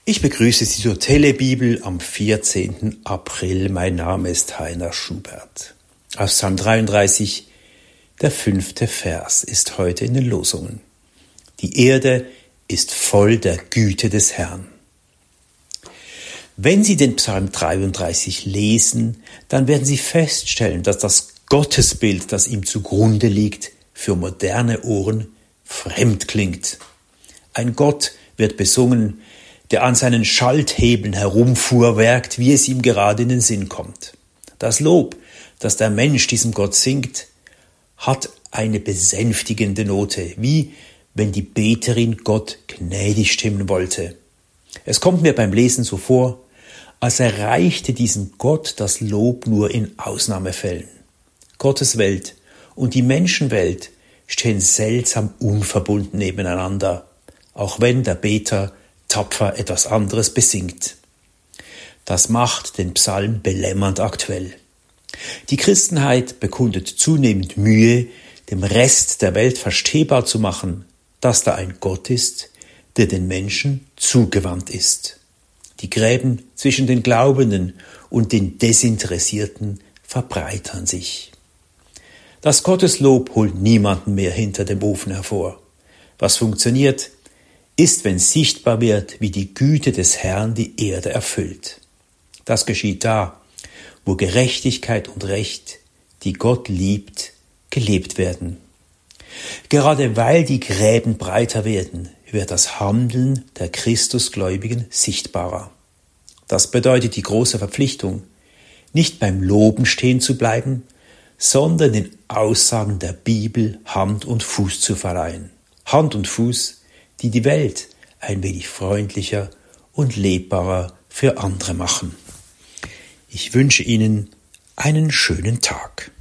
Ich begrüße Sie zur Telebibel am 14. April. Mein Name ist Heiner Schubert. Aus Psalm 33, der 5. Vers ist heute in den Losungen. Die Erde ist voll der Güte des Herrn. Wenn Sie den Psalm 33 lesen, dann werden Sie feststellen, dass das Gottesbild, das ihm zugrunde liegt, für moderne Ohren fremd klingt. Ein Gott wird besungen, der an seinen Schalthebeln herumfuhrwerkt, wie es ihm gerade in den Sinn kommt. Das Lob, das der Mensch diesem Gott singt, hat eine besänftigende Note, wie wenn die Beterin Gott gnädig stimmen wollte. Es kommt mir beim Lesen so vor, als erreichte diesen Gott das Lob nur in Ausnahmefällen. Gottes Welt und die Menschenwelt stehen seltsam unverbunden nebeneinander, auch wenn der Beter tapfer etwas anderes besingt. Das macht den Psalm belämmernd aktuell. Die Christenheit bekundet zunehmend Mühe, dem Rest der Welt verstehbar zu machen, dass da ein Gott ist, der den Menschen zugewandt ist. Die Gräben zwischen den Glaubenden und den Desinteressierten verbreitern sich. Das Gotteslob holt niemanden mehr hinter dem Ofen hervor. Was funktioniert, ist, wenn sichtbar wird, wie die Güte des Herrn die Erde erfüllt. Das geschieht da, wo Gerechtigkeit und Recht, die Gott liebt, gelebt werden. Gerade weil die Gräben breiter werden, wird das Handeln der Christusgläubigen sichtbarer. Das bedeutet die große Verpflichtung, nicht beim Loben stehen zu bleiben, sondern den Aussagen der Bibel Hand und Fuß zu verleihen. Hand und Fuß, die die Welt ein wenig freundlicher und lebbarer für andere machen. Ich wünsche Ihnen einen schönen Tag.